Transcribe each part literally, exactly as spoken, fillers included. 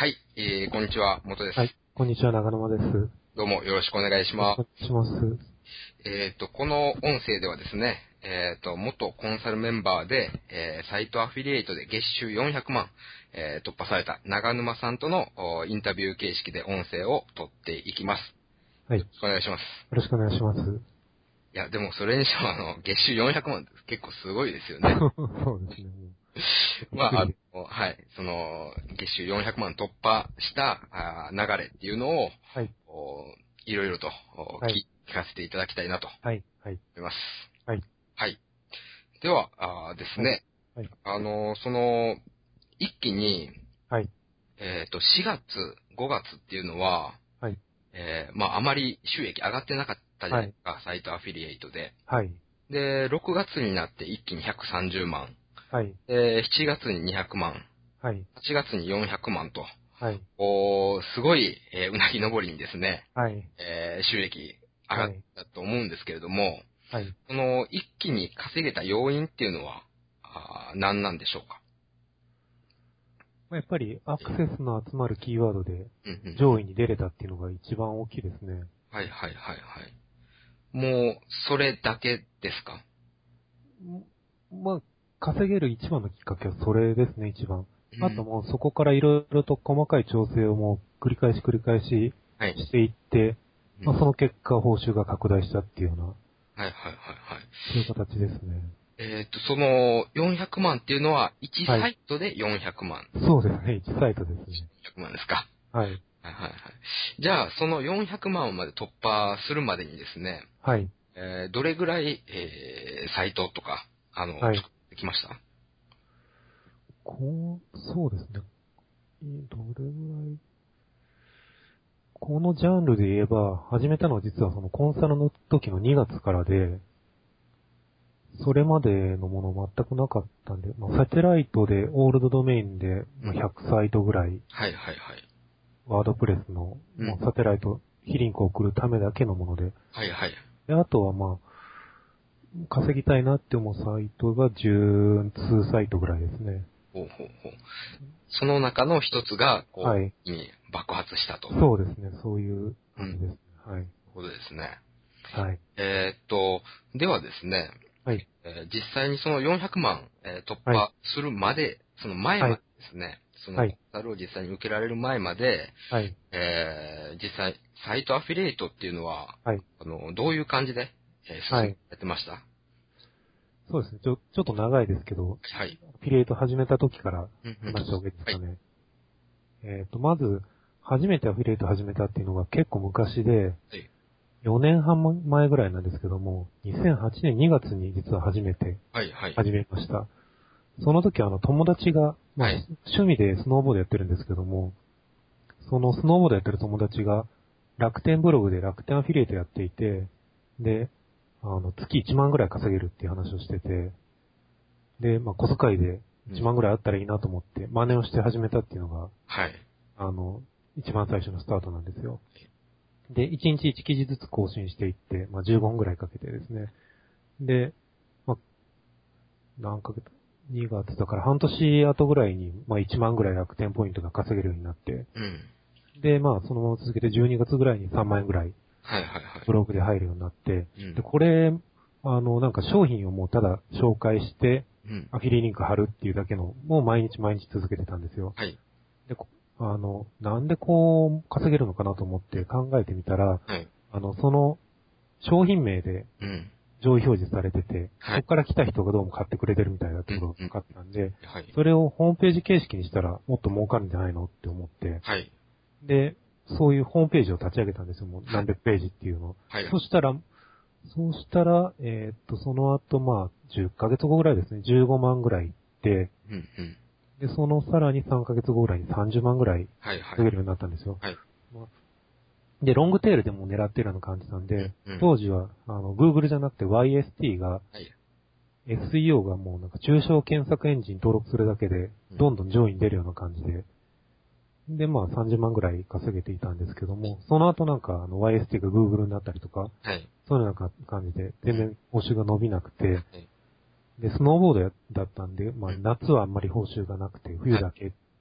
はい、えー、こんにちは、元です。 はい、こんにちは、長沼です。 どうもよろしくお願いします。 お願いします。 えっと、この音声ではですね、えっと、元コンサルメンバーで、えーサイトアフィリエイトで月収よんひゃくまん、えー突破された長沼さんとのおインタビュー形式で音声を取っていきます。 はい、よよろしくお願いします。 ろしくお願いします。 いや、でもそれにしてもあの、月収よんひゃくまんって結構すごいですよね。 そうですね、もう。びまあ、あっくりで。 の、はい、その、月収よんひゃくまん突破したあー流れっていうのを、 はい、 おいろいろとおはい、 聞かせていただきたいなとはい、はい、 思います。 はい、 はい。では、あーですはい、 ね、 はい、 あの、その、一気に、 はい、 えっと、しがつ、ごがつっていうのは、 はい、 えーまあ、あまり収益上がってなかったじゃなはい、 いですか、サイトアフィリエイトで。 はい、 で、ろくがつになって一気にひゃくさんじゅうまん。 はい、 で、しちがつににひゃくまん。 はい、 はちがつによんひゃくまんと、 はい、 おーすごい、えーうなぎ登りにですね、 はい、 えー収益上がっはい、 たと思うんですけれども、 はい。 その一気に稼げた要因っていうのは、あー何なんでしょうか？ やっぱりアクセスの集まるキーワードでうんうんうん。 上位に出れたっていうのが一番大きいですね。 はいはいはいはい。もう、それだけですか？ んまあ、稼げる一番のきっかけはそれですね、一番。 うん。 あともうそこからいろいろと細かい調整をもう繰り返し繰り返しはい。 していって、 うん。 まあ、その結果報酬が拡大したっていうような、 はいはいはいはい。 そういう形ですね。 えっと、その、よんひゃくまんっていうのは、いちはい。 サイトでよんひゃくまん。 そうですね、いちサイトですね。 よんひゃくまんですか？ はい。 はいはいはい。じゃあ、そのよんひゃくまんまで突破するまでにですね、 はい。 えーどれぐらい、えーサイトとか、あの、 はい。 作ってきました？ こう、そうですね。えーどれぐらい、このジャンルで言えば、始めたのは実はそのコンサルの時のにがつからで、それまでのもの全くなかったんで、まあ、サテライトで、オールドドメインで、まあ、 うん。 ひゃくサイトぐらい、 はいはいはい。 ワードプレスの、 うん。 まあ、サテライト、非リンクを送るためだけのもので、 はいはい。 で、あとはまあ、稼ぎたいなって思うサイトがじゅう数サイトぐらいですね。 ほうほうほう。その中の一つが、こう、 はい。 一気に爆発したと。 そうですね。そういううん。なる感じですね。はい。 ほどですね。 はい。 えーっと、ではですね、 はい。 えー実際にそのよんひゃくまん、えー突はい。 破するまで、その前まではい。 ですね、そのコンはい。 サルを実際に受けられる前まで、 はい。 えー実際、サイトアフィリエイトっていうのは、 はい。 あの、どういう感じで、えー進めはい。 やってました？ そうですね。ちょ、ちょっと長いですけど、 はい。 アフィリエイト始めた時からうんうん。 話した方がいいですはい。 かね。えっと、まず、初めてアフィリエイト始めたっていうのが結構昔で、 はい。 よねんはん前ぐらいなんですけども、にせんはちねんにがつに実は初めてはい。はい。 始めました。その時あの友達が、まあ、 はい。 趣味でスノーボードやってるんですけども、そのスノーボードやってる友達が楽天ブログで楽天アフィリエイトやっていて、で、あの、月いちまんぐらい稼げるっていう話をしてて、で、まあ、小遣いでうん。 いちまんぐらいあったらいいなと思って真似をして始めたっていうのが、 はい。 あの、一番最初のスタートなんですよ。で、いちにちいち記事ずつ更新していって、まあ、じゅうごふんぐらいかけてですね。で、まあ、何ヶ月、にがつだから半年後ぐらいに、まあ、いちまんぐらい楽天ポイントが稼げるようになって、 うん。 で、まあ、そのまま続けてじゅうにがつぐらいにさんまん円ぐらいはい。はい。はい。 ブログで入るようになって、で、 うん。 これ、あの、なんか商品をもうただ紹介して、 うん。 アフィリリンク貼るっていうだけの、もう毎日毎日続けてたんですよ。 はい。 で、こあの、なんでこう稼げるのかなと思って考えてみたら、 はい。 あの、その商品名でうん。 上位表示されてて、 はい。 そこから来た人がどうも買ってくれてるみたいだってうん。 ことが分うん。 かったんで、 はい。 それをホームページ形式にしたらもっと儲かるんじゃないのって思って、 はい。 で、そういうホームページを立ち上げたんですよ。もうはい。 何百ページっていうのを。 はい。 そしたら、そうしたら、えーっと、その後、まあ、じゅっかげつごぐらいですね、じゅうごまんぐらいいって、 うん。うん。 で、そのさらにさんかげつごぐらいにさんじゅうまんぐらいはい。はい。 稼げるようになったんですよ。 はい。 まあで、ロングテールでも狙ってるような感じなんで、 うん。うん。 当時は、あの、Google じゃなくて ワイエスティー が、 はい。 エスイーオー がもうなんか中小検索エンジン登録するだけで、 うん。 どんどん上位に出るような感じで、で、まあさんじゅうまんぐらい稼げていたんですけども、その後なんかあの ワイエスティー が Google になったりとか、 はい。 そういうような感じで全うん。 然報酬が伸びなくて、 はい。 で、スノーボードだったんで、まあうん。 夏はあんまり報酬がなくて、 はい。 冬だけ。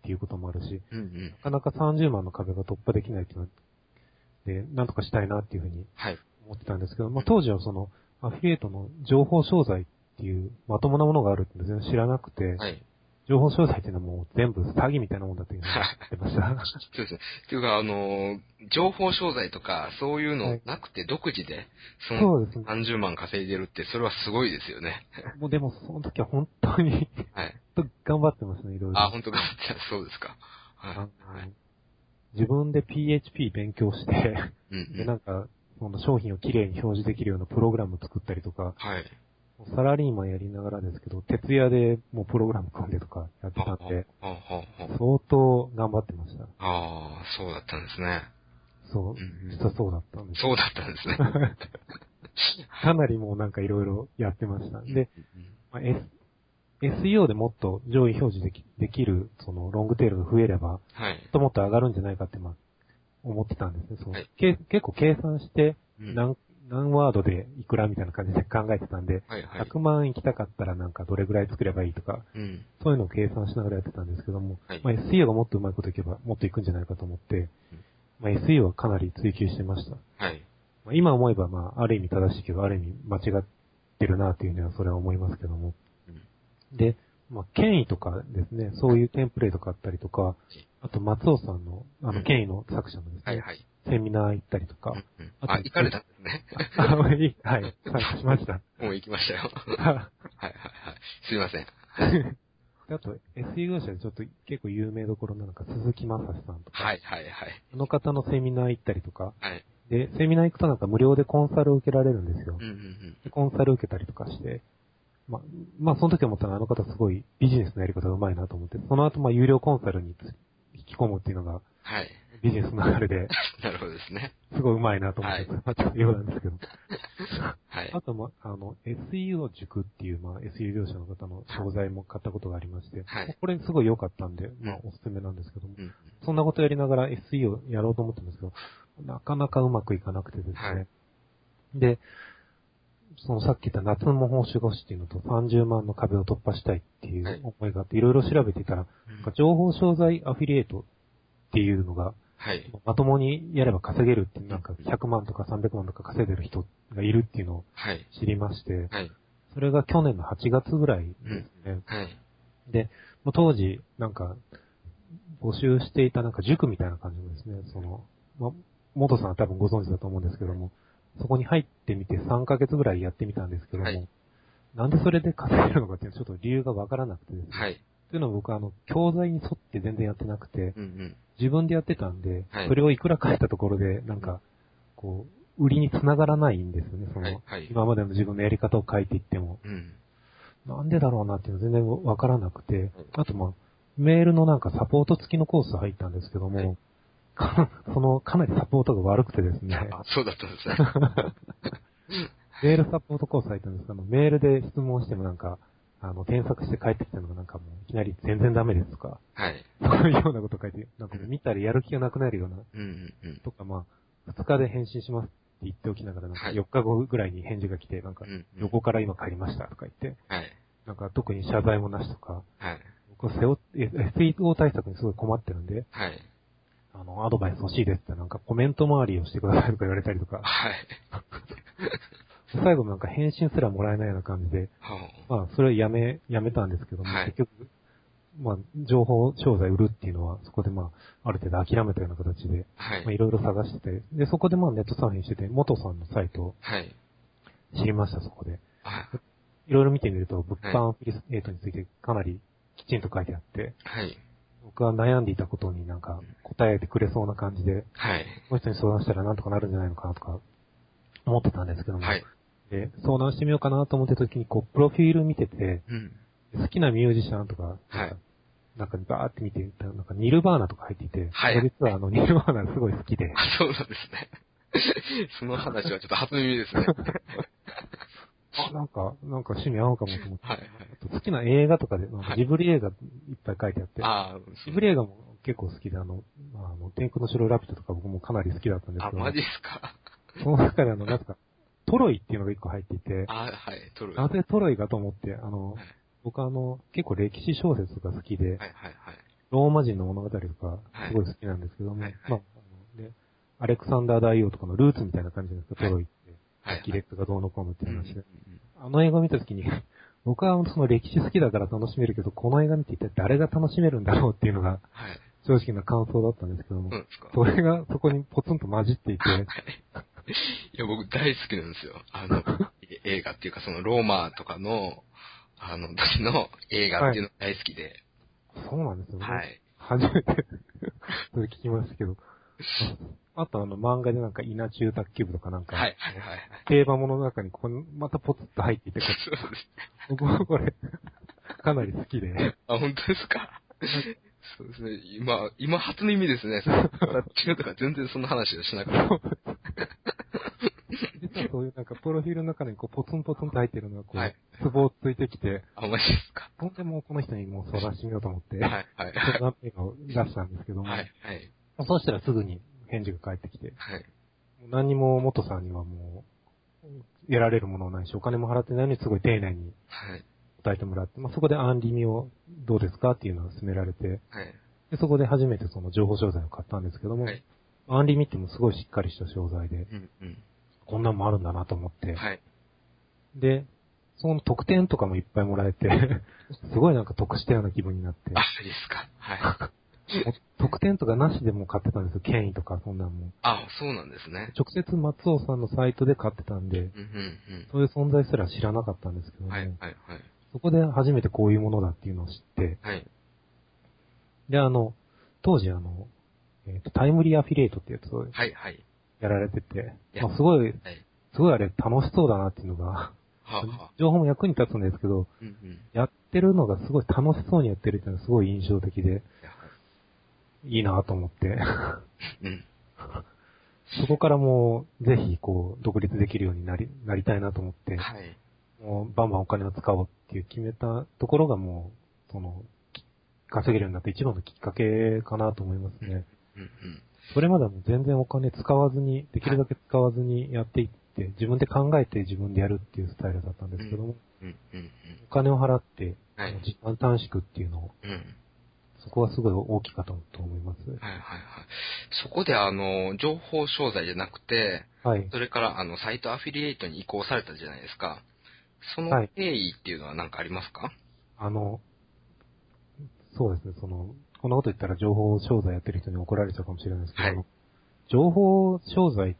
っていうこともあるし、 うんうん。 なかなかさんじゅうまんの壁が突破できないっていうので、なんとかしたいなっていうふうにはい。 思ってたんですけど、まあ当時はその、アフィリエイトの情報商材っていうまともなものがあるって全然知らなくて、 はい。 情報商材っていうのはもう全部詐欺みたいなもんだっていうふうに思ってました。 そうですね。っていうか、あの、情報商材とか、そういうのはい。 なくて独自で、そのそうですね。 さんじゅうまん稼いでるって、それはすごいですよね。 もうでもその時は本当にはい。 本当頑張ってましたね、いろいあ、 ろ。 本当か。そうですか。はい。 あの、 はい。 自分で ピーエイチピー 勉強してで、 うんうん。 なんか、その商品をきれいに表示できるようなプログラム作ったりとか、 はい。 サラリーマンやりながらですけど、徹夜でもうプログラム組んでとかやってはたんで、 あ、はあ、はあ、は相当頑張ってました。 あ。ああ、そうだったんですね。 そう、 うんうん。 実はそうだったんですよ。 そうだったんですね。 かなりもうなんかいろいろやってました。 うんで、 うんうん。 まあ、S、エスイーオー でもっと上位表示できできる、そのロングテールが増えれば、もはい。 っともっと上がるんじゃないかって、まあ、思ってたんですね。そう。 はい。 け結構計算して、 うん。 何、何ワードでいくらみたいな感じで考えてたんで、 はいはい。 ひゃくまん行きたかったらなんかどれぐらい作ればいいとか、 うん。 そういうのを計算しながらやってたんですけども、 はい。 まあ、エスイーオー がもっとうまいこといけばもっといくんじゃないかと思って、 うんまあ、エスイーオー はかなり追求してました。 はい。 まあ、今思えばまあ、ある意味正しいけど、ある意味間違ってるなというふうにはそれは思いますけども。 うん。 で、まあ、権威とかですね、そういうテンプレートがあったりとか、あと松尾さんの、あの、 うん。 権威の作者のですね、 はいはい。 セミナー行ったりとか、 うんうん。あ、 あと、 行かれたんですね。 あ、あいいはい、参加しました。 もう行きましたよ。はいはいはい。すいません。はい。 であと、エスイー 業者でちょっと結構有名どころなのか、鈴木正史さんとか、 はいはいはい。 あの方のセミナー行ったりとか、 はい。 で、セミナー行くとなんか無料でコンサルを受けられるんですよ。 うんうんうん。 でコンサル受けたりとかして、まあ、まあ、その時思ったのはあの方すごいビジネスのやり方が上手いなと思って、その後まあ、有料コンサルに引き込むっていうのがはい。 ビジネスの流れで、 なるほどですね。 すごい上手いなと思って、 はい。 まあ、ちょっとようなんですけど。 はい。 あと、まあ、あの、エスイーオー 塾っていう、まあ、エスイー 業者の方の商材も買ったことがありまして、 はい。 これすごい良かったんで、まあ、 うん。 おすすめなんですけども、 うん。 そんなことやりながら エスイーオー やろうと思ってるんですけど、なかなかうまくいかなくてですはい。 ね。で、そのさっき言った夏の報酬が欲しいっていうのとさんじゅうまんの壁を突破したいっていはい。 う思いがあって、いろいろ調べていたら、 うんなんか情報商材アフィリエイトっていうのが、 はい。 まともにやれば稼げるっていう、 うんなんかひゃくまんとかさんびゃくまんとか稼いでる人がいるっていうのをはい。 知りまして、 はい。 それが去年のはちがつぐらいでうん。 すね。 はい。 で、まあ当時、なんか、募集していたなんか塾みたいな感じのですね、その、まあ、元さんは多分ご存知だと思うんですけども、そこに入ってみてさんかげつぐらいやってみたんですけどはい。 も、なんでそれで稼げるのかっていうのはちょっと理由がわからなくてですね。 はい。 というのは僕はあの、教材に沿って全然やってなくて、 うんうん。 自分でやってたんで、 はいそれをいくら書いたところで、なんか、こう、売りに繋がらないんですよね、その、 はい。はい。 今までの自分のやり方を書いていっても。 うん。 なんでだろうなっていうの全然わからなくて、あとまあ、メールのなんかサポート付きのコース入ったんですけども、 はい。 かその、かなりサポートが悪くてですね、 あ、そうだったんですね。 メールサポートコース入ったんですけど、メールで質問してもなんか、あの、添削して帰ってきたのがなんかもう、いきなり全然ダメですとか、 はい。 そういうようなこと書いて、なんかもううん見たらやる気がなくなるような、 うんうんうん。 とかまあ、ふつかで返信しますって言っておきながら、なんかはいよっかごぐらいに返事が来て、なんかうんうん、 横から今帰りましたとか言って、 はい。 なんか特に謝罪もなしとか、 はい。 僕は背負って、エスイーオー 対策にすごい困ってるんで、 はい。 あの、アドバイス欲しいですってなんかコメント周りをしてくださいとか言われたりとか、 はい。 最後なんか返信すらもらえないような感じで、 はまあ、それはやめ、やめたんですけども、 はい結局、まあ、情報商材売るっていうのは、そこでまあ、ある程度諦めたような形で、 はい。 まあ、いろいろ探してて、で、そこでまあ、ネットサーフィンしてて、元さんのサイトをはい。 知りました、そこで。 はい。 いろいろ見てみると、物はい販アフィリエイトについてかなりきちんと書いてあって、 はい。 僕は悩んでいたことになんか答えてくれそうな感じで、 はい。 この人に相談したらなんとかなるんじゃないのかなとか思ってたんですけども、 はい。 で、相談してみようかなと思ってた時に、こう、プロフィール見てて、 うん。 好きなミュージシャンとか、なんか、 はいなんかバーって見てたら、なんかニルバーナとか入っていて、 はい僕実はあの、ニルバーナすごい好きで、 あ、そうなんですね。その話はちょっと初耳ですね。 あ、なんか、なんか趣味合うかもと思って、 はいはいあと好きな映画とかで、なんかジブリ映画いっぱい書いてあって、 ああ、 ジブリ映画も結構好きで、あの、あの、天空の城ラピュタとか僕もかなり好きだったんですあ、 けど、 マジっすか。 その中であの、なんか、トロイっていうのが一個入っていて、 あ、はい、トロイ。 なぜトロイかと思って、あの、 はい僕あの、結構歴史小説が好きで、 はいはいはい。 ローマ人の物語とか、すごい好きなんですけども、 はいはいまあ、あので、アレクサンダー大王とかのルーツみたいな感じなんですか、 はいトロイって。 はいはいアキレックがどうのこうのってうん話で。 うんあの映画見たときに、僕はその歴史好きだから楽しめるけど、この映画見て一体誰が楽しめるんだろうっていうのが、 はい。 正直な感想だったんですけども、 そうですか。 それがそこにポツンと混じっていて、 はい。いや、僕大好きなんですよ。あの、え映画っていうか、そのローマとかの、あの、時の映画っていうのが大好きで。 そうなんですよね。 はい。 初めてそれ聞きましたけど。ああとあの漫画でなんか稲中卓球部とかなんか、 はい、はい、はい。はい定番ものの中にここまたポツッと入っていて、こそうです。 僕もこれ、かなり好きで。 あ、本当ですか。そうですね。今、今初耳ですね。その、中とか全然そんな話をしなくて。 実はそういうなんかプロフィールの中にこうポツンポツンと入ってるのがこう、 はいツボをついてきて、 あ、マジですか。 ほんでもうこの人にもう相談してみようと思って、 はい、はい。 相談っていうのを出したんですけども、 はい、はい。 そうしたらすぐに返事が返ってきて、 はい。 何にも元さんにはもう、得られるものはないし、お金も払ってないのにすごい丁寧にはい。 答えてもらって、まあ、そこでアンリミをどうですかっていうのを勧められて、 はい。 でそこで初めてその情報商材を買ったんですけども、 はい。 アンリミってもすごいしっかりした商材で、 うん、うん。 こんなんもあるんだなと思って、 はい。 で、その特典とかもいっぱいもらえて、すごいなんか得したような気分になって、 あ、マジですか。はい。 もう特典とかなしでも買ってたんですよ、権威とかそんなんも。 あ、そうなんですね。 直接松尾さんのサイトで買ってたんで、 うん、うん、 そういう存在すら知らなかったんですけどうん。 も、 はい、はい、はい。 そこで初めてこういうものだっていうのを知って、 はい。 で、あの、当時あの、えっ、と、タイムリーアフィリエイトってやつをはい、はい。 やられてて、 いやまあすごい、 はい。 すごいあれ楽しそうだなっていうのが、 はあ、はあ。 情報も役に立つんですけど、 うん、うん。 やってるのがすごい楽しそうにやってるっていうのがすごい印象的で、 いやはいいいなと思って、 うん。 そこからもう、ぜひ、こう、独立できるようになり、なりたいなと思って、 はい。 もう、バンバンお金を使おうっていう決めたところがもう、その、き稼げるようになった一番のきっかけかなと思いますね。 うん、うん。 それまではもう全然お金使わずに、できるだけ使わずにやっていって、自分で考えて自分でやるっていうスタイルだったんですけども、 うん、うん、うん。 お金を払って、 はいあの時間短縮っていうのを、 うん。 そこはすごい大きかったと思います。 はいはいはい。そこであの、情報商材じゃなくて、 はい。 それからあの、サイトアフィリエイトに移行されたじゃないですか。そのはい経緯っていうのは何かありますか？ あの、そうですね、その、こんなこと言ったら情報商材やってる人に怒られちゃうかもしれないですけど、 はいあの情報商材って、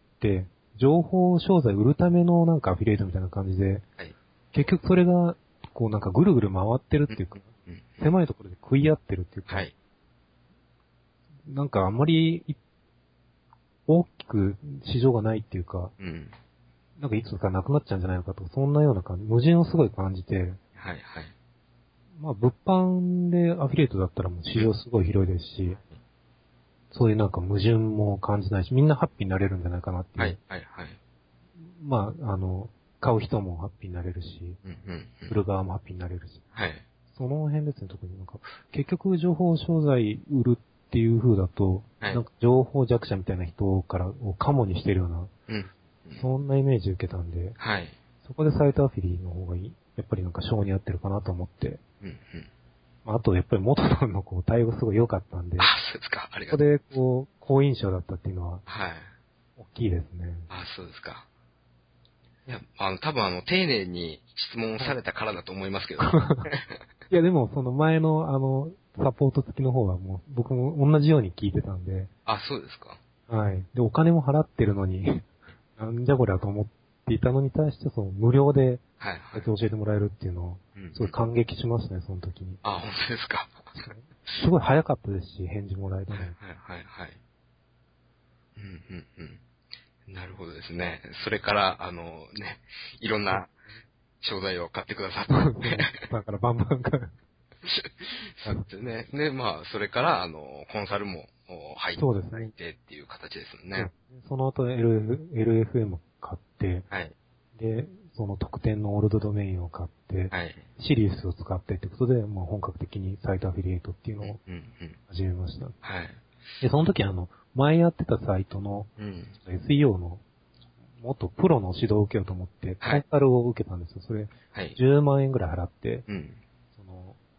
情報商材売るためのなんかアフィリエイトみたいな感じで、 はい。 結局それが、こうなんかぐるぐる回ってるっていうか、 うんうん狭いところで食い合ってるっていうか、 はい。 なんかあんまりい大きく市場がないっていうか、 うん。 なんかいつかなくなっちゃうんじゃないのかとか、そんなような感じ、矛盾をすごい感じて、 はいはい。 まあ物販でアフィリエイトだったらもう市場すごい広いですし、そういうなんか矛盾も感じないし、みんなハッピーになれるんじゃないかなっていう。 はいはいはい。 まあ、あの、買う人もハッピーになれるし、 うんうんうん。 売る側もハッピーになれるし。 はい。 その辺ですね、特になんか、結局情報商材売るっていう風だと、 はいなんか情報弱者みたいな人からをカモにしてるような、 うん。 そんなイメージ受けたんで、 はい。 そこでサイトアフィリの方がいい。やっぱりなんか性に合ってるかなと思って。 うんうん。 まああと、やっぱり元さんのこう対応すごい良かったんで、 あ、そうですか。ありここがとう。 でこう、好印象だったっていうのははい。 大きいですね。 あ、そうですか。いや、あの、多分あの、丁寧に質問されたからだと思いますけど。 いや、でも、その前の、あの、サポート付きの方はもう、僕も同じように聞いてたんで、 あ、そうですか。 はい。で、お金も払ってるのに、なんじゃこりゃと思っていたのに対して、その、無料で、 はいはい。 教えてもらえるっていうのを、 うんうんすごい感激しましたね、その時に。 あ、本当ですか。 すごい早かったですし、返事もらえたの。 はいはいはいはい。うんうんうん。なるほどですね。それから、あのね、いろんな商材を買ってくださって。 だからバンバンから。 そうですね。で、まあ、それから、あの、コンサルもお入ってそうですねいただいてっていう形ですよね。 その後 エルエフエム 買って、 はい。 で、その特典のオールドドメインを買って、 はい。 シリウスを使ってってことで、もう本格的にサイトアフィリエイトっていうのをうんうん。 始めました。 はい。 で、その時あの、前やってたサイトのうん。 エスイーオー のもっとプロの指導を受けようと思って、コはいンサルを受けたんですよ。それ、 はい。 じゅうまんえんぐらい払って、 うん。 その、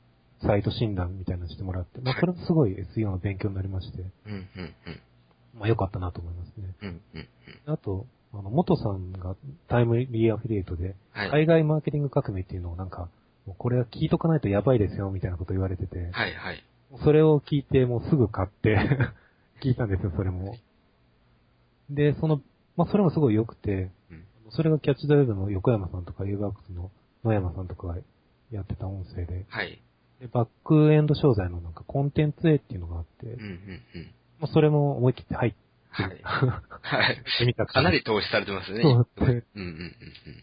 サイト診断みたいなのしてもらって、まあそれもすごい エスイーオー の勉強になりまして、 うん、うん、うん。 まあ良かったなと思いますね。 うん、うん、 あと、あの、元さんがタイムリーアフィリエイトで、 はい海外マーケティング革命っていうのをなんか、もうこれは聞いとかないとやばいですよみたいなこと言われてて、 はい、はい。 それを聞いてもうすぐ買って聞いたんですよ、それも。で、その、まあそれもすごい良くて、 うん、 それがキャッチザウェブの横山さんとか ユーワークスの野山さんとかがやってた音声で、 はい。 でバックエンド商材のなんかコンテンツ A っていうのがあって、 うん、うん、うん。 まあそれも思い切って入って、 はい。はい。 てみたかなり投資されてますね。 そうで、 うん、うん、うん。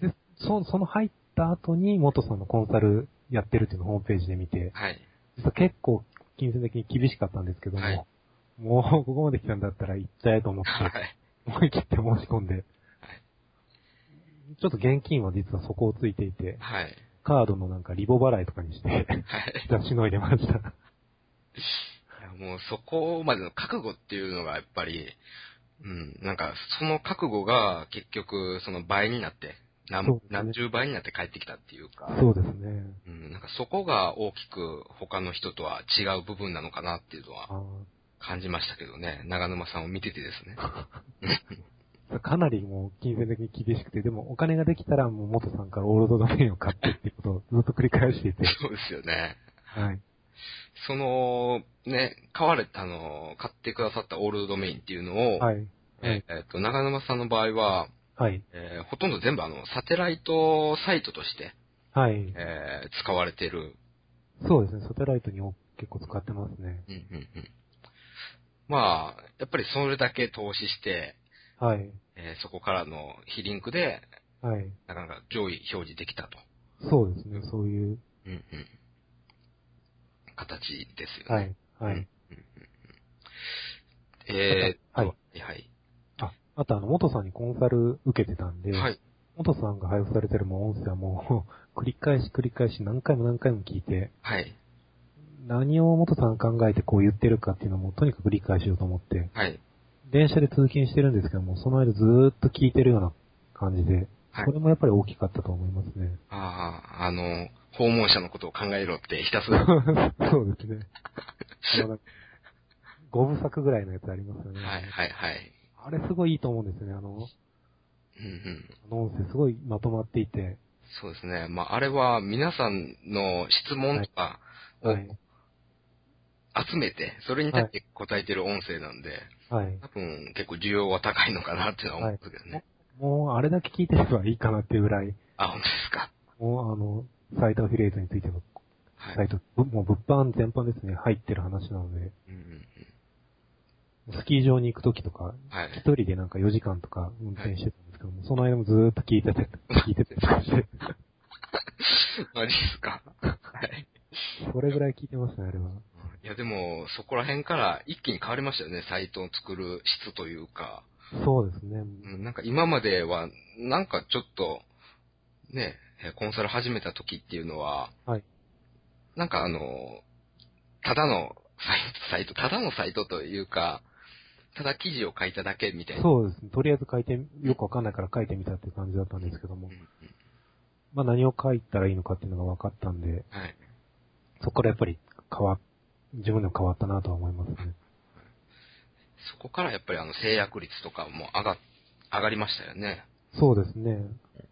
でそその入った後に元さんのコンサルやってるっていうのをホームページで見て、 はい。 実は結構金銭的に厳しかったんですけども、 はい、 もうここまで来たんだったら行っちゃえと思って、 はい。 思い切って申し込んで、ちょっと現金は実はそこをついていて、 はい。 カードのなんかリボ払いとかにして、 はい。 じゃあしのいでました。 いやもうそこまでの覚悟っていうのがやっぱり、うん、なんかその覚悟が結局その倍になって、何、 そうですね何十倍になって帰ってきたっていうか、 そうですね。 うん、なんかそこが大きく他の人とは違う部分なのかなっていうのはあ感じましたけどね、長沼さんを見ててですね。 ーかなりもう金銭的に厳しくて、でもお金ができたらもう元さんからオールドドメインを買ってっていうことをずっと繰り返していて。 そうですよね。 はい。 その、ね、買われた、あの、買ってくださったオールドドメインっていうのを、 はい。はい。 えーっと、長沼さんの場合は、 はい。 えーほとんど全部あの、サテライトサイトとして、 はい。 えー使われてる。 そうですね。サテライトに結構使ってますね。 うんうんうん。まあ、やっぱりそれだけ投資して、 はい。 えーそこからの非リンクで、 はい。 なかなか上位表示できたと。 そうですね。そういう。 うんうん。形ですよね。 はい。はい。 うんうんうん、えー、っと、 はい。 はいはい。 あ、あとあの、元さんにコンサル受けてたんで、 はい。 元さんが配布されてるもう音声はもう繰り返し繰り返し何回も何回も聞いて、 はい。 何を元さん考えてこう言ってるかっていうのもとにかく理解しようと思って、 はい。 電車で通勤してるんですけども、その間ずーっと聞いてるような感じで、 はい。 それもやっぱり大きかったと思いますね。 ああ、あの、訪問者のことを考えろってひたすら。 そうですね。あの、ごぶ作ぐらいのやつありますよね。 はいはいはい。 あれすごいいいと思うんですよね。あの、 うんうん。 あの音声すごいまとまっていて。 そうですね。まあ、あれは皆さんの質問はい。 とかをはい。 集めて、それに対はい。 して答えてる音声なんで、 はい。 多分結構需要は高いのかなっていうのは思うんはい。 ですけどね。 もう、あれだけ聞いてればいいかなっていうぐらい、 あ、本当ですか。 もう、あの、サイトアフィリエイトについての、 はい。 サイト、ぶもう物販全般ですね、入ってる話なので、 うんうんうん。 スキー場に行くときとか、 はい。 一人でなんかよじかんとか運はい。 転してたんですけども、その間もずーっと聞いてて、聞いててとかして、 マジですか。はい。 それぐらい聞いてましたね、あれは。 いやでも、そこら辺から一気に変わりましたよね、サイトを作る質というか。 そうですね。 うん、なんか今までは、なんかちょっと、ね、えコンサル始めた時っていうのは、 はい。 なんかあの、ただのサイト、サイト、ただのサイトというか、ただ記事を書いただけみたいな。 そうですね。とりあえず書いて、よくわかんないから書いてみたっていう感じだったんですけども、 うんうん、 まあ何を書いたらいいのかっていうのが分かったんで、 はい。 そこからやっぱり変わっ、自分でも変わったなとは思いますね。 そこからやっぱりあの制約率とかも上が、上がりましたよね。 そうですね。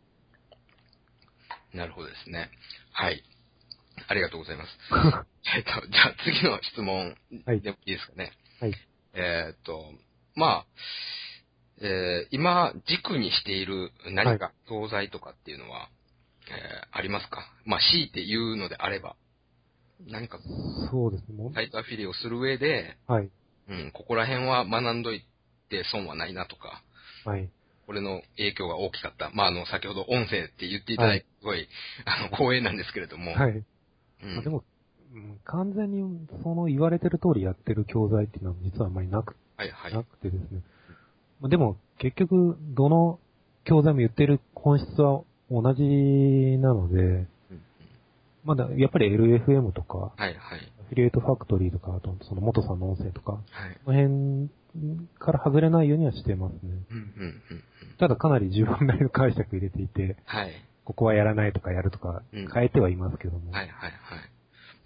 なるほどですね。はい。ありがとうございます。えっと、じゃあ次の質問はい。 でもいいですかね。 はい。 えっと、まあ、えー今、軸にしている何か教材とかっていうのは、えーありますか？まあ、強いて言うのであれば、何かそうですね。もサイトアフィリをする上で、 はい。 うん、ここら辺は学んどいて損はないなとか、 はい。 これの影響が大きかった。まあ、あの、先ほど音声って言っていたはい。 だいて、すごい、あの、光栄なんですけれども、 はい。 うん。 まあ、でも、うん、完全にその言われてる通りやってる教材っていうのは実はあんまりなく、 はいはい。 なくてですね。まあ、でも、結局、どの教材も言ってる本質は同じなので、 うんうん、 まだ、やっぱり エルエフエム とか、 はいはい。 アフィリエイトファクトリーとか、あとその元さんの音声とか、 はい。 この辺から外れないようにはしてますね。 うんうんうんうん。 ただかなり自分なりの解釈入れていて、 はい。 ここはやらないとかやるとかうん、 変えてはいますけども。 はいはいはい。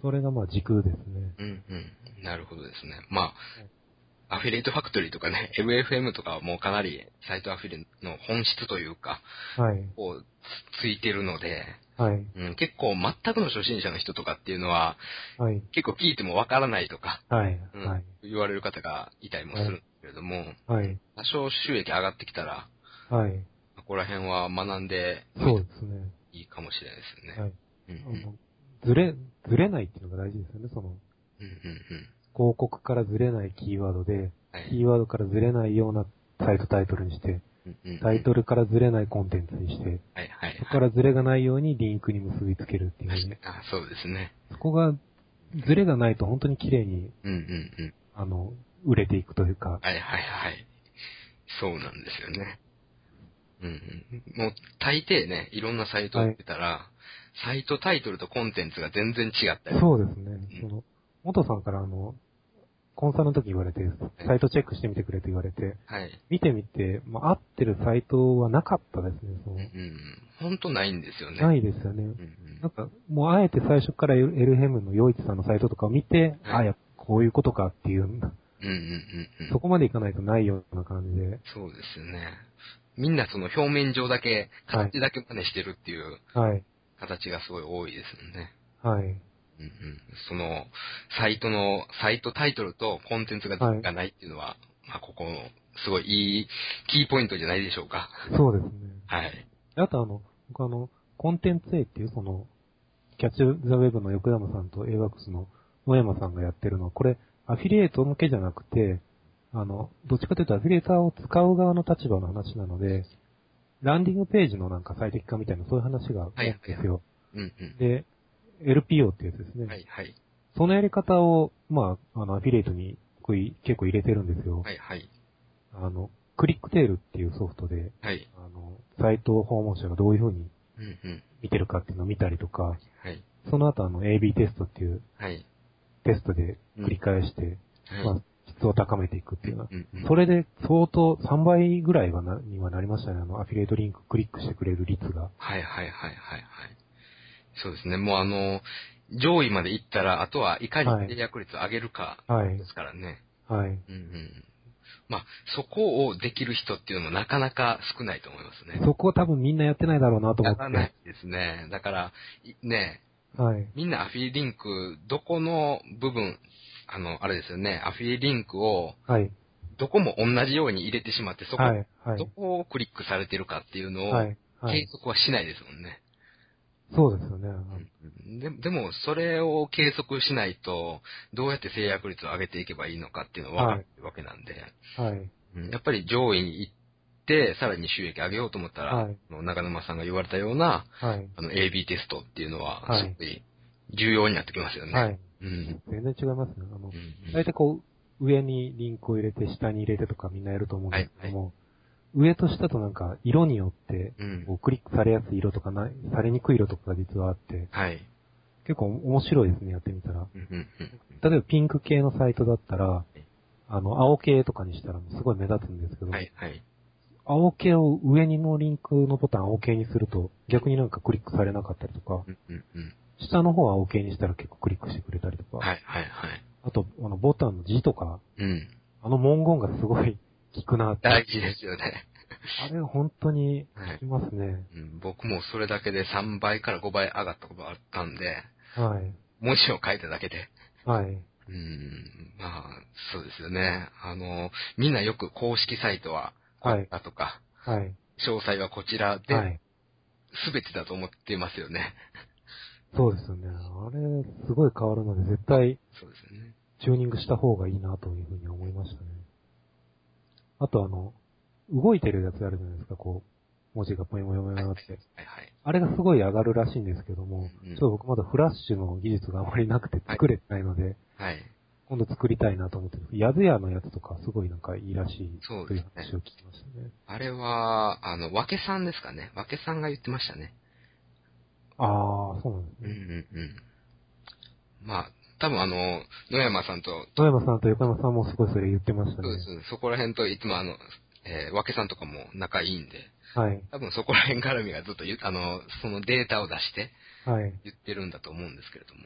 それがまあ軸ですね。 うんうん。なるほどですね。まあ、アフィリエイトファクトリーとかね、エムエフエム とかはもうかなりサイトアフィリの本質というか、 はい。 こう、つついてるので、 はい。 うん、結構全くの初心者の人とかっていうのは、 はい。 結構聞いてもわからないとか、 はい。 うん、 はい。 言われる方がいたりもするんですけれども、 はい。 多少収益上がってきたら、 はい。 ここら辺は学んでおいてそうですね。 いいかもしれないですよね。 はい。 うんうんあの、ずれ、ずれないっていうのが大事ですよね。その、 うんうんうん。 広告からずれないキーワードで、 はい。 キーワードからずれないようなサイトタイトルにして、 うんうんうんタイトルからずれないコンテンツにして、 はいはいそこかはい。 らずれがないようにリンクに結びつけるっていう確ね。 かに。あ、そうですね。 そこが、ずれがないと本当に綺麗に、 うんうんうん。 あの、売れていくというか、 はいはいはい。そうなんですよね。うんうん。もう大抵ね、いろんなサイトを見てたら、サイトタイトルとコンテンツが全然違ったり。 そうですね。 うんその、元さんからあの、コンサルの時言われて、サイトチェックしてみてくれと言われて、 はい。 見てみて、まあ、合ってるサイトはなかったですね。そのうんうんうん。ほんとないんですよね。 ないですよね。 うんうんなんか、もうあえて最初からエルエルヘムの洋一さんのサイトとかを見て、 はいあ、やっぱこういうことかっていう、 うんうんうんうん。 そこまでいかないとないような感じで。 そうですよね。みんなその表面上だけ、 はい形だけ真似してるっていうはい。 形がすごい多いですよね。 はい。 うんうん。その、サイトの、サイトタイトルとコンテンツがはいがないっていうのは、まあ、ここの、すごいいい、キーポイントじゃないでしょうか。 そうですね。 はい。 あとあの、僕あの、コンテンツ A っていうその、キャッチザウェブの横山さんと エーワークスの野山さんがやってるのは、これ、アフィリエイト向けじゃなくて、あの、どっちかというとアフィリエイターを使う側の立場の話なので、ランディングページのなんか最適化みたいなそういう話が多いんですよ。 うんうん。 で、エルピーオー ってやつですね。 はいはい。 そのやり方を、まあ、あの、アフィリエイトにこうい結構入れてるんですよ。 はいはい。 あの、クリックテールっていうソフトで、 はい。 あの、サイト訪問者がどういう風にうんうん。 見てるかっていうのを見たりとか、 はい。 その後あの、エービー テストっていうはい。 テストで繰り返して、 はい。 まあ、質を高めていくっていうのは、 うんうん。 それで相当さんばいぐらいはな、にはなりましたね。あの、アフィリエイトリンククリックしてくれる率が。 はいはいはいはいはい。そうですね。もうあの、上位まで行ったら、あとはいかにはい制約率を上げるかはいで。すからね。 はい。 うんうん。まあ、そこをできる人っていうのもなかなか少ないと思いますね。 そこを多分みんなやってないだろうなと思って。 やらないですね。だから、いね、 はい。 みんなアフィリリンク、どこの部分、あの、あれですよね、アフィリリンクを、 はい。 どこも同じように入れてしまって、そこ、 はい。はい。 どこをクリックされてるかっていうのを、 はい。はい。 計測はしないですもんね。 そうですよね。 うんででも、それを計測しないと、どうやって制約率を上げていけばいいのかっていうのは分かってるわけなんで、 はい。 うんやっぱり上位に行って、さらに収益上げようと思ったら、 はいあの中沼さんが言われたような、 はい。 あの、エービー テストっていうのは、 はいすごい重要になってきますよね。 はい。 うん。 全然違いますね。あの、 うん大体こう、上にリンクを入れて、下に入れてとかみんなやると思うんですけども、上と下となんか、色によって、 うんこうクリックされやすい色とかない、されにくい色とかが実はあって、 はい。 結構面白いですね、やってみたら。 うんうんうん例えばピンク系のサイトだったら、あの、青系とかにしたらすごい目立つんですけど、 はいはい。 青系を上にのリンクのボタン青系にすると、逆になんかクリックされなかったりとか、 うんうんうん下の方は青系にしたら結構クリックしてくれたりとか、 はいはいはい。 あと、あの、ボタンの字とか、 うん。 あの文言がすごい効くなって。 大事ですよね。 あれ本当に効きますね。 うん、僕もそれだけでさんばいからごばい上がったことがあったんで、 はい。 文字を書いただけで。 はい。 うん、まあ、そうですよね。あの、みんなよく公式サイトはこはい。 ちらとか、 はい。 詳細はこちらはで、 い。 すべてだと思っていますよね。 そうですよね。あれ、すごい変わるので、絶対、 そうですよね。 チューニングした方がいいなというふうに思いましたね。あとあの、動いてるやつあるじゃないですか、こう、文字がぽよぽよぽよって。 はいはい。 あれがすごい上がるらしいんですけども、 うんうんちょっと僕まだフラッシュの技術があまりなくて作れてないので、 はい。 今度作りたいなと思ってる。ヤズヤのやつとかすごいなんかいいらしいというそうですね話を聞きましたね。 あれは、あの、わけさんですかね。わけさんが言ってましたね。 ああ、そうなんですうんうね。 んうん。まあ、多分あの、野山さんと、 野山さんと横山さんもすごいそれ言ってましたね。 そうです。そこら辺といつもあの、えー、わけさんとかも仲いいんで、 はい。 多分そこら辺絡みがずっと言う、あの、そのデータを出してはい。 言ってるんだと思うんですけれども。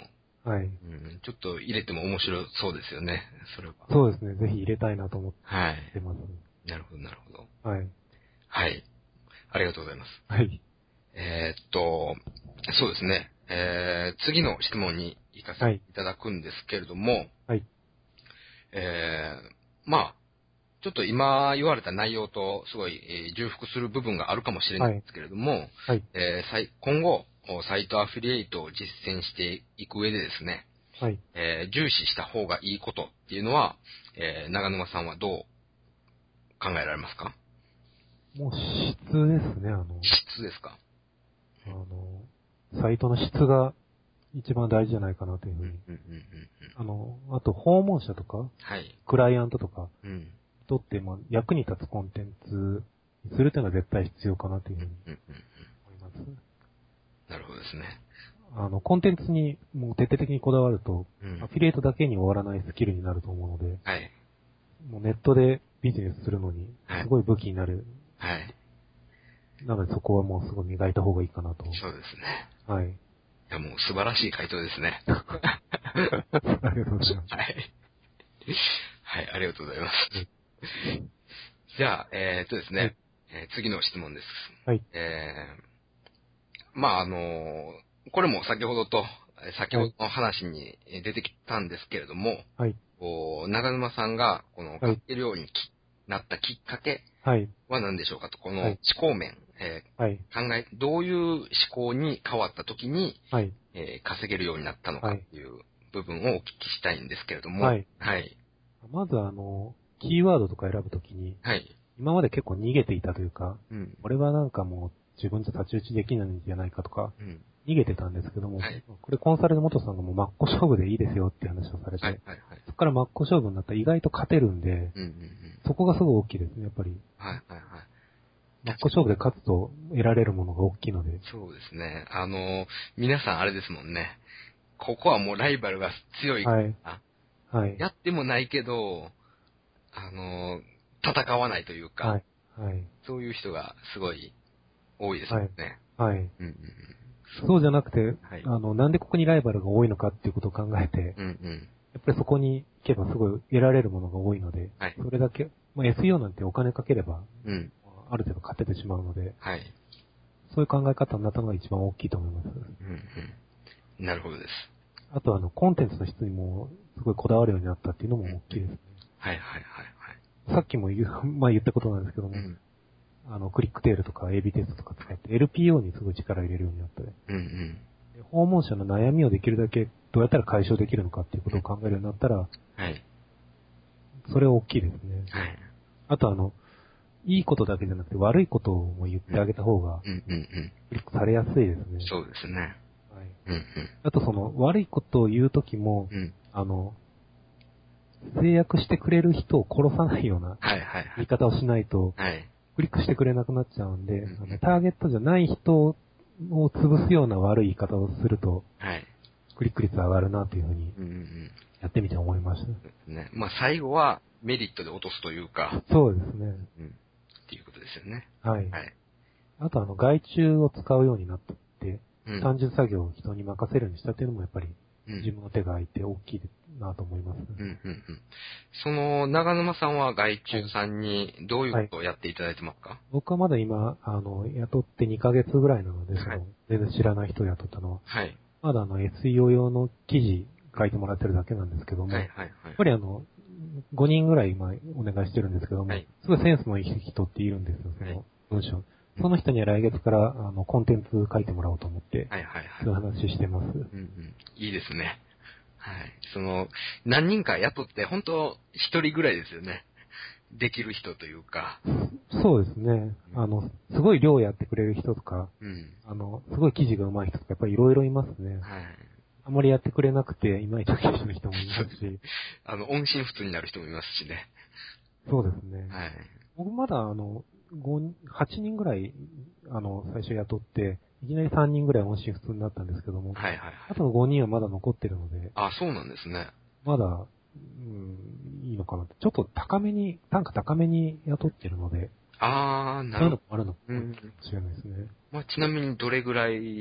はい。 うん。ちょっと入れても面白そうですよね。それは。 そうですね。ぜひ入れたいなと思ってはい。 ます。 なるほど、なるほど。 はい。 はい。ありがとうございます。 はい。 えーっと、そうですね。えー、次の質問に行かせていただくんですけれども、 はい。 えー、まあ、ちょっと今言われた内容とすごい、えー重複する部分があるかもしれないんですけれども、 はい。 えーさい今後、サイトアフィリエイトを実践していく上でですね、 はい。 えー重視した方がいいことっていうのは、えー長沼さんはどう考えられますか？ もう質ですね、あの、 質ですか？ あの、サイトの質が一番大事じゃないかなというふうに。 うんうんうんうんうん。 あの、あと訪問者とか、 はい。 クライアントとか、 うん。 にとってまあ役に立つコンテンツにするというのは絶対必要かなというふうにうんうんうん。 思います。 なるほどですね。 あの、コンテンツにもう徹底的にこだわると、 うんアフィリエイトだけに終わらないスキルになると思うので、 はい。 もうネットでビジネスするのにはいすごい武器になる。 はい。 なのでそこはもうすごい磨いた方がいいかなと。 そうですね。 はい。 いや、もう素晴らしい回答ですね。 ありがとうございます。 はい。はい、ありがとうございます。 はいじゃあ、えー、っとですね、 はいえー次の質問です。 はい。 えー、まあ、あのーこれも先ほどと、えー先ほどの話に出てきたんですけれども、 はい。 こう長沼さんが、この、 はい書けるようにきなったきっかけはい。 は何でしょうかと、この思はい考面、えはい。 ー考え、どういう思考に変わった時に、 はい。 えー稼げるようになったのかはいっていう部分をお聞きしたいんですけれども、 はい。 はい。 まずあの、キーワードとか選ぶときに、 はい。 今まで結構逃げていたというか、 うん。 俺はなんかもう自分じゃ太刀打ちできないんじゃないかとか、 うん。 逃げてたんですけども、 はいこれコンサルの元さんがもう真っ向勝負でいいですよって話をされて、 はい。はい。はい。 そこから真っ向勝負になったら意外と勝てるんで、 うん。うん。うん。 そこがすごい大きいですね、やっぱり。 はい。はい。はい。 真っ向勝負で勝つと得られるものが大きいので。 そうですね。あの、皆さんあれですもんね。ここはもうライバルが強いから、 はい。はい。 やってもないけど、あの、戦わないというか、 はい。はい。 そういう人がすごい多いですもんね。 はい。 うんうんうん。 そうじゃなくて、 はいあの、なんでここにライバルが多いのかっていうことを考えて、 うんうん。 やっぱりそこに行けばすごい得られるものが多いので、 はいそれだけ、まあ、エスイーオー なんてお金かければ、 うん。 ある程度勝ててしまうので、 はい。 そういう考え方になったのが一番大きいと思います。 うんうん。なるほどです。 あとあの、コンテンツの質にもすごいこだわるようになったっていうのも大きいですね。 はいはいはいはい。 さっきも言う、まあ言ったことなんですけども、 うん。 あの、クリックテールとか エービー テストとか使って エルピーオー にすごい力を入れるようになったで。 うんうん。 で訪問者の悩みをできるだけどうやったら解消できるのかっていうことを考えるようになったら、 はい。 それは大きいですね。 はい。 あとあの、いいことだけじゃなくて悪いことも言ってあげた方が、 うんうんうん。 クリックされやすいですね。 そうですね。 はい。 うんうん。 あとその、悪いことを言うときも、 うん。 あの、制約してくれる人を殺さないようなはいはいはい。 言い方をしないと、 はい。 クリックしてくれなくなっちゃうんで、 うんあのターゲットじゃない人を潰すような悪い言い方をすると、 はい。 クリック率上がるなというふうにうんうんうん。 やってみて思いました。 ね。まあ最後はメリットで落とすというか、 そうですね。 うん。っていうことですよね。 はい。 はい。 あとあの、外注を使うようになったって、 うん。 単純作業を人に任せるようにしたっていうのもやっぱりうん自分の手が空いて大きいなと思います。 うんうんうん。その、長沼さんは外注さんにどういうことをやっていただいてますか？ 僕はまだ今、あの、雇ってにかげつぐらいなので、そはいの、全然知らない人を雇ったのは、 はい。 まだあの、エスイーオー 用の記事書いてもらってるだけなんですけども、 はいはいはい。 やっぱりあの、ごにんぐらい今お願いしてるんですけども、 はいすごいセンスのいい人っているんですよ、そはいの文章。その人には来月からあのコンテンツ書いてもらおうと思って、 はいはいはい。 そういう話してます。 うんうん。いいですね。はい。その、何人か雇って、本当一人ぐらいですよね。できる人というか。 そうですね。あの、すごい量やってくれる人とか、 うん。 あの、すごい記事が上手い人とか、やっぱりいろいろいますね。 はい。 あまりやってくれなくて、いまいち記事の人もいますし、 あの、音信不通になる人もいますしね。 そうですね。 はい。 僕まだあの、ごはちにんぐらい、あの、最初雇って、いきなりさんにんぐらい音信不通になったんですけども、 はいはいはい。 あとのごにんはまだ残ってるので、 あ、そうなんですね。 まだ、うん、いいのかなって。ちょっと高めに、単価高めに雇ってるので、 あー、なそういうのるほど。 もあるのかもうん。 しれないですね。 まあ、ちなみにどれぐらい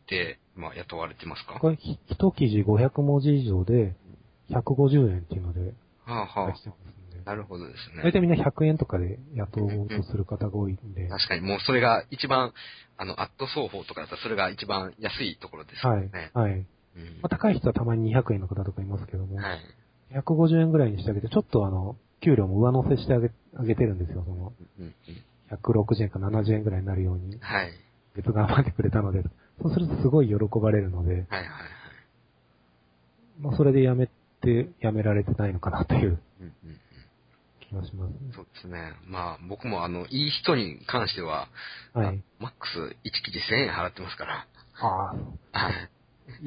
で、まあ、雇われてますか？ これ、ひ一記事ごひゃくもじ以上で、ひゃくごじゅうえんっていうので、 はあはあ。 してますんで。 なるほどですね。 大体みんなひゃくえんとかで雇おうとする方が多いんで。 確かに、もうそれが一番、あの、アット双方とかだったらそれが一番安いところですよね。 はい。はい。 うん、 まあ、高い人はたまににひゃくえんの方とかいますけども、 はい。 ひゃくごじゅうえんぐらいにしてあげて、ちょっとあの、給料も上乗せしてあげ、あげてるんですよ、その、 うんうん、 ひゃくろくじゅうえんかななじゅうえんぐらいになるように。 はい。 別頑張ってくれたので、そうするとすごい喜ばれるので、 はいはいはい。 まあそれでやめて、やめられてないのかなといううんうんうん、 気がしますね。 そうですね。まあ僕もあの、いい人に関しては、 はい。 マックスいち記事せんえん払ってますから。 ああ。 はい。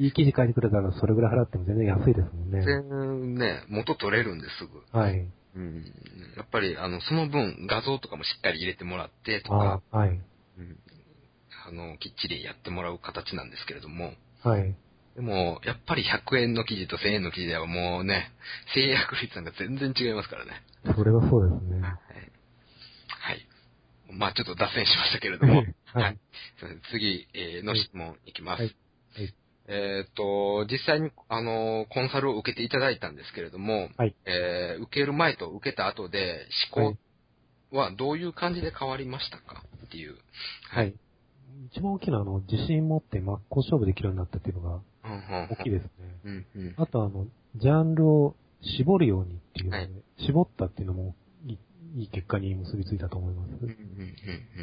いい記事書いてくれたらそれぐらい払っても全然安いですもんね。 全然ね、元取れるんですぐ。 はい。 うん、やっぱり、あの、その分、画像とかもしっかり入れてもらってとか、 ああ、はい。 うん、あの、きっちりやってもらう形なんですけれども、 はい。 でも、やっぱりひゃくえんの記事とせんえんの記事ではもうね、制約率なんか全然違いますからね。 それはそうですね。 はい。はい。まあちょっと脱線しましたけれども、 はい。 はい。すいません次、えーの質問いきます。 はい。はい。 えっと、実際に、あの、コンサルを受けていただいたんですけれども、 はい。 えー受ける前と受けた後で思考はい。 はどういう感じで変わりましたかっていう。 はい。一番大きなあの、自信持って真っ向勝負できるようになったっていうのがうんうんうん大きいですね。 うんうん。 あとあの、ジャンルを絞るようにっていうので、 はい絞ったっていうのもいいいい結果に結びついたと思います。 うんうんうんうんうん。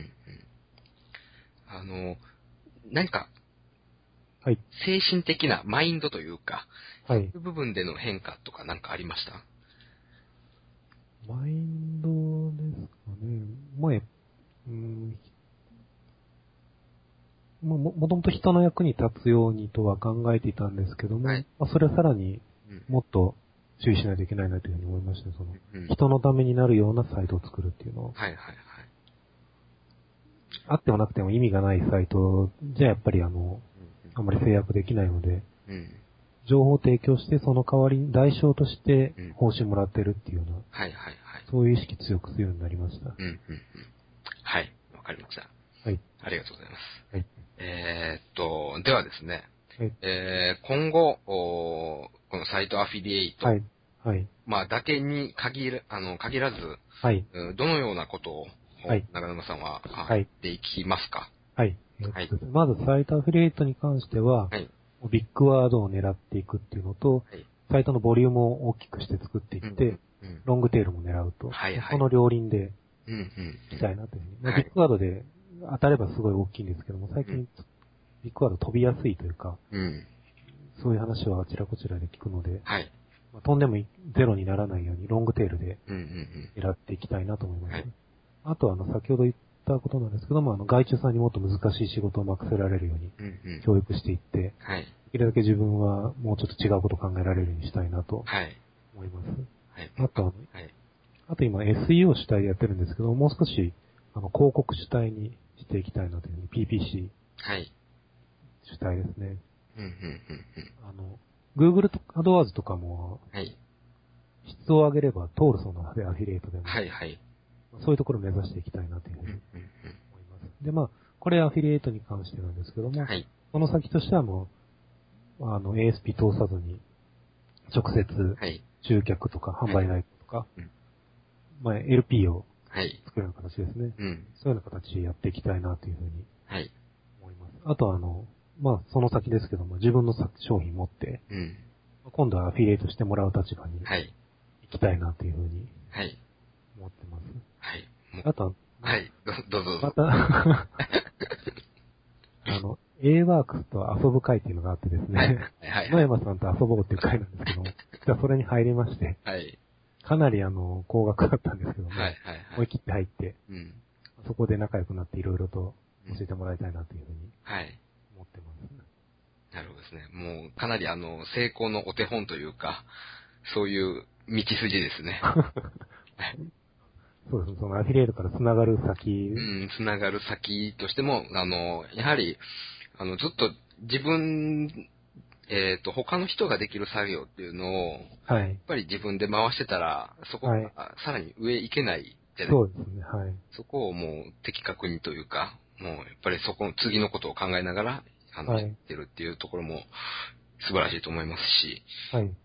あの、何か、 はい。 精神的なマインドというか、 はい。 そういう部分での変化とか何かありました？ マインドですかね。前、うん、も、ももともと人の役に立つようにとは考えていたんですけども、 はい。 まあ、それはさらにうんもっと注意しないといけないなというふうに思いました。その、 うん。 人のためになるようなサイトを作るっていうのは、 はいはいはい。 あってもなくても意味がないサイトじゃやっぱりあの、あんまり制約できないので、 うんうん。 情報を提供してその代わりに代償としてうん報酬もらってるっていうような、 はいはいはい。 そういう意識強くするようになりました。 うんうんうん。はい。わかりました。 はい。 ありがとうございます。 はい。 えーっと、ではですね、 はい。 えー今後、おこのサイトアフィリエイト、 はい。はい。 まあ、だけに限る、あの、限らず、 はい。 うんどのようなことを、 はい長沼さんは、あはいやっていきますか？ はい。えーっはいとまずサイトアフィリエイトに関しては、 はい。 ビッグワードを狙っていくっていうのと、 はい。 サイトのボリュームを大きくして作っていって、 うんうんロングテールも狙うと。 はいはいその両輪でうんうんいきたいなというふうに。まあ、 はいビッグワードで当たればすごい大きいんですけども、最近うんビッグワード飛びやすいというか、 うんそういう話はあちらこちらで聞くので、 はい。 まあ、飛んでもゼロにならないようにロングテールでうんうん狙っていきたいなと思います。 はいあとはあの、先ほど言ったことなんですけども、あの、外注さんにもっと難しい仕事を任せられるようにうんうん教育していって、 はい。 できるだけ自分はもうちょっと違うことを考えられるようにしたいなとはい。 思います。 はい。 あとは、 はい。 あと今 エスイーオー 主体でやってるんですけど、もう少し、あの、広告主体にしていきたいなというふうに、ピーピーシはい。 ー 主体ですね。 うんうんうんうんあの、Google と AdWords とかも、 はい。 質を上げれば通るそうなので、アフィリエイトでも。 はいはい。 そういうところを目指していきたいなというふうにうんうん思います。で、まあ、これアフィリエイトに関してなんですけども、 うんはい。 その先としてはもう、あの、エーエスピー 通さずに、直接、 はい。 集客とか販売代行とか、 うんまあ、エルピー をはい。 作るような形ですね。 うん。 そういうような形でやっていきたいなというふうにはい。 思います。あとはあの、まあ、その先ですけども、自分の商品持って、 うん。 今度はアフィリエイトしてもらう立場にはい。 行きたいなというふうにはい。 思ってます。 はい。もうあとは、 はい。どどうぞどうぞ。 また、あの、A ワークスと遊ぶ会っていうのがあってですはい。 ね、 はい。 野山さんと遊ぼうっていう会なんですけども、実はそれに入りまして、 はい。 かなりあの、高額だったんですけども、 はい。はい。はい。 思い切って入って、 うん。 そこで仲良くなっていろいろと教えてもらいたいなというふうにはい。 思ってます。 なるほどですね。もう、かなりあの、成功のお手本というか、そういう道筋ですね。 そうですね、そのアフィリエイトから繋がる先、 うん、つながる先としても、あの、やはり、あの、ずっと自分、えっ、と、他の人ができる作業っていうのを、 はい。 やっぱり自分で回してたら、そこが、 はいさらに上行けないじゃない。 そうですね、はい。 そこをもう的確にというか、もうやっぱりそこの次のことを考えながら、 あの、 はいやってるっていうところも素晴らしいと思いますし、 はい。 うん、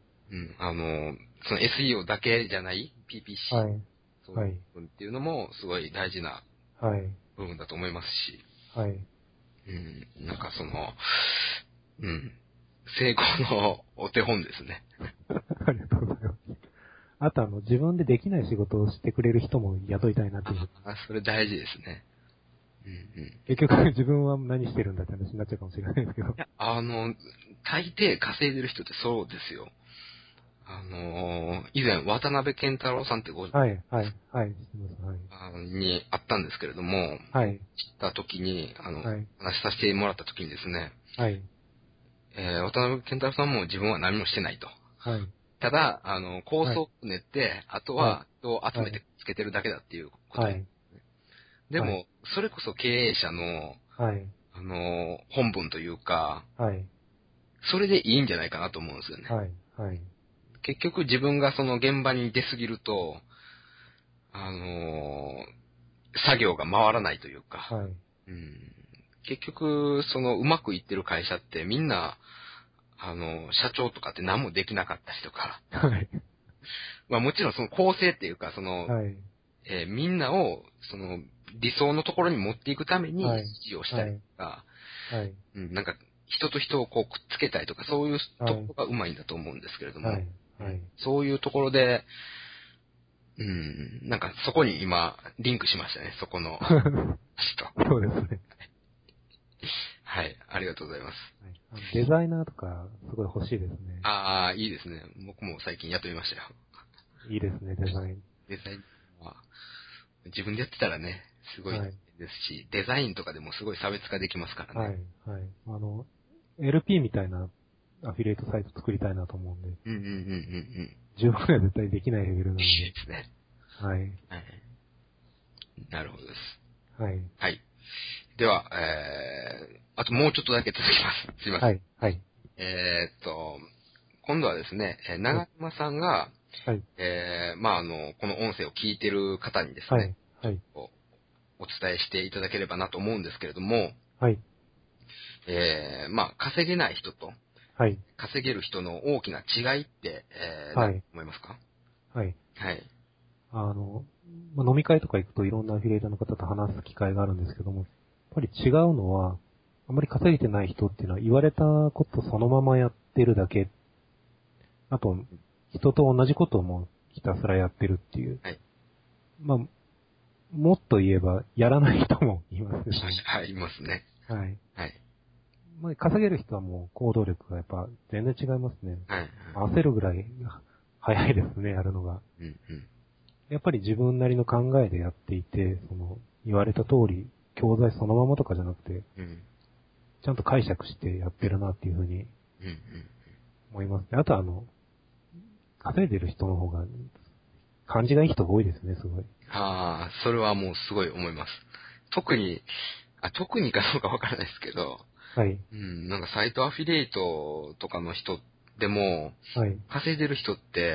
あの、その エスイーオー だけじゃない ピーピーシー、 はい。 そういう部分っていうのもすごい大事なはい。 部分だと思いますし、 はい。 うん、なんかその、うん、成功のお手本ですね。 ありがとうございます。あとあの、自分でできない仕事をしてくれる人も雇いたいなっていう。 あ、それ大事ですね。うんうん。 結局自分は何してるんだって話になっちゃうかもしれないですけど。 いや、あの、大抵稼いでる人ってそうですよ。あの、以前、渡辺健太郎さんってご、 はい、はい、はい、知ってます、はい。 あのに会ったんですけれども、 はい、 知った時に、あの、 はい、 話させてもらった時にですね、 はい、 えー渡辺健太郎さんも自分は何もしてないと。 はい、 ただ、あの、構はい、 想を練って、あとはいは人を集めてつけてるだけだっていうことで。 はい、 でも、 はいそれこそ経営者の、 はい、 あの、本分というか、 はい、 それでいいんじゃないかなと思うんですよね。 はい、はい、 結局自分がその現場に出すぎると、あの、作業が回らないというか、 はい、 うん、結局、そのうまくいってる会社ってみんな、あの、社長とかって何もできなかったりとか、 はい、 まあもちろんその構成っていうか、その、 はい、 えーみんなを、その、理想のところに持っていくためにはい指示をしたりとか、 はい、 うん、なんか、人と人をこうくっつけたりとか、そういうところがうまいんだと思うんですけれども、 はい、はい。 そういうところで、うん、なんかそこに今、リンクしましたね、そこの話と。 そうですね。 はい、ありがとうございます。 はいあのデザイナーとか、すごい欲しいですね。 ああ、いいですね。僕も最近雇いましたよ。 いいですね、デザイン。 デザインは、自分でやってたらね、すごいはいですし、デザインとかでもすごい差別化できますからね。 はい、はい。あの、エルピー みたいなアフィリエイトサイト作りたいなと思うんで、 うんうんうんうんうん。 自分では絶対できないレベルなのいいで。 ですね。 はい、 はい。なるほどです。 はい、 はい。では、えー、あともうちょっとだけ続きます。すいません。 はい、はい、 えーっと、今度はですね、えー長沼さんが、 はい、 えー、まあ、あの、この音声を聞いてる方にですはいね、、 はい、 こうお伝えしていただければなと思うんですけれども、 はい、 えー、まあ、稼げない人とはい、 稼げる人の大きな違いって、えー、 はい何と思いますか？ はい。 はい。 あの、まあ飲み会とか行くといろんなアフィリエイターの方と話す機会があるんですけども、やっぱり違うのは、あまり稼げてない人っていうのは言われたことそのままやってるだけ。あと、人と同じことをもうひたすらやってるっていう。 はい。 まあ、もっと言えば、やらない人もいますよね。 はい、いますね。 はい。 はい。 まあ、稼げる人はもう行動力がやっぱ全然違いますね。 はい。 焦るぐらい早いですね、やるのが。 うんうん。 やっぱり自分なりの考えでやっていて、その、言われた通り、教材そのままとかじゃなくて、 うん。 ちゃんと解釈してやってるなっていうふうにうんうん。 思いますね。あとあの、稼いでる人の方が、感じがいい人が多いですね、すごい。 ああ、それはもうすごい思います。特に、あ、特にかどうかわからないですけど、 はい。 うん、なんかサイトアフィリエイトとかの人でも、 はい。 稼いでる人って、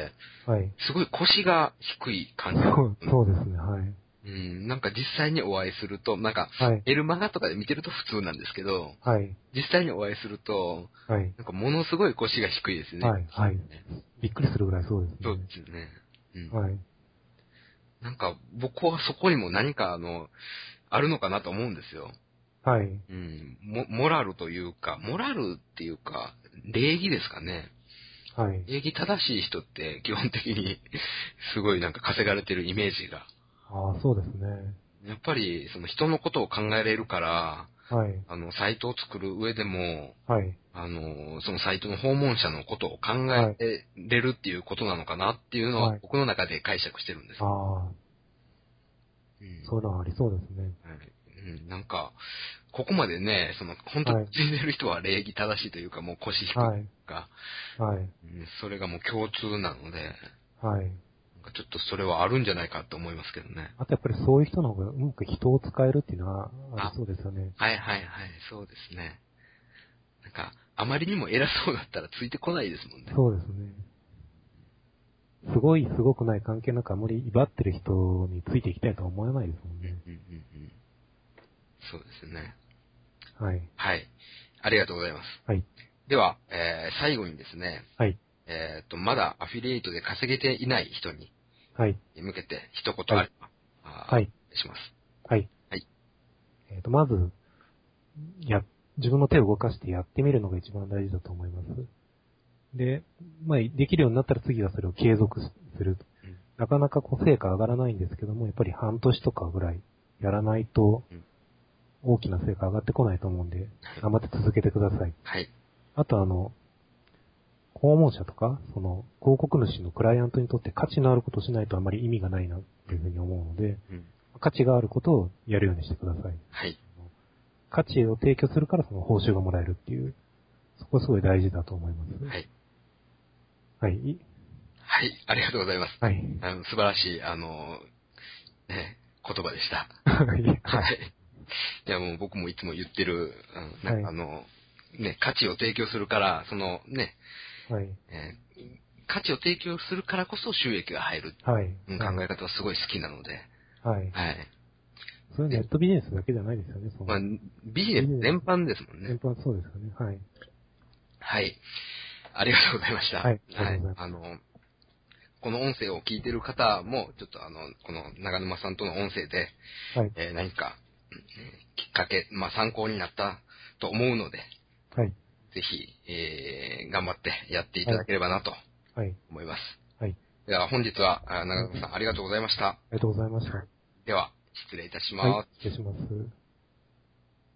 はい。 すごい腰が低い感じ。 そう、そうですね、はい。 うん、なんか実際にお会いすると、なんか、 はい。 エルマガとかで見てると普通なんですけど、 はい。 実際にお会いすると、 はい。 なんかものすごい腰が低いですね。 はい。はい。びっくりするぐらいそうですね。 そうですね。うん。 はい。 なんか僕はそこにも何かあの、あるのかなと思うんですよ。 はい。 うん。モモラルというか、モラルっていうか、礼儀ですかね。 はい。 礼儀正しい人って基本的にすごいなんか稼がれてるイメージが。 ああ、そうですね。 やっぱりその人のことを考えれるから、 はい。 あの、サイトを作る上でも、 はい。 あの、そのサイトの訪問者のことを考はいえれるっていうことなのかなっていうのははい僕の中で解釈してるんです。 ああ、 うんそういうのはありそうですね。 はいうん、なんか、ここまでね、その、本当はいについてる人は礼儀正しいというか、もう腰低いとはい。 いうか、 はい。 うんそれがもう共通なので、 はい。 なんかちょっとそれはあるんじゃないかと思いますけどね。 あとやっぱりそういう人の方がうまく人を使えるっていうのはありそうですよね。 はいはいはい、そうですね。なんか、あまりにも偉そうだったらついてこないですもんね。 そうですね。すごい、すごくない関係なくあまり威張ってる人についていきたいとは思わないですもんね。 うんうんうんうん。そうですね。 はい。 はい。 ありがとうございます。 はい。 では、えー、最後にですね、 はい。 えっと、まだアフィリエイトで稼げていない人にはい。 向けて一言あれば、 はい。 お願いします。 はい。 はい。 えっと、まず、や、自分の手を動かしてやってみるのが一番大事だと思います。で、まあ、できるようになったら次はそれを継続する。 うん、 なかなかこう成果上がらないんですけども、やっぱり半年とかぐらいやらないと、大きな成果上がってこないと思うんで、頑張って続けてください。 はい。 あとあの、訪問者とか、その、広告主のクライアントにとって価値のあることをしないとあまり意味がないなっていうふうに思うので、 うん、 価値があることをやるようにしてください。 はい。 価値を提供するからその報酬がもらえるっていう、そこはすごい大事だと思います。 はい。 はい。 はい。ありがとうございます。 はい。 あの素晴らしい、あの、ね、言葉でした。 はい。 はい。いや、もう僕もいつも言ってる、あの、なんかあの、ね、価値を提供するから、そのね、 はい。 えー価値を提供するからこそ収益が入る、 はい。 うん考え方はすごい好きなので、 はい。 はい。 それネットビジネスだけじゃないですよね、その。 まあ、ビジネス全般ですもんね。 全般そうですよね。はい。 はい。ありがとうございました。 はい。ありがとうございます。 あの、この音声を聞いてる方も、ちょっとあの、この長沼さんとの音声で、 はい。 えー何か、うんきっかけ、まあ参考になったと思うので、 はい。 ぜひ、えー頑張ってやっていただければなとはい。 思います。 はい。 では本日は、あ長沼さんありがとうございました。 ありがとうございました。 では、失礼いたしはい。 ます。 失礼します。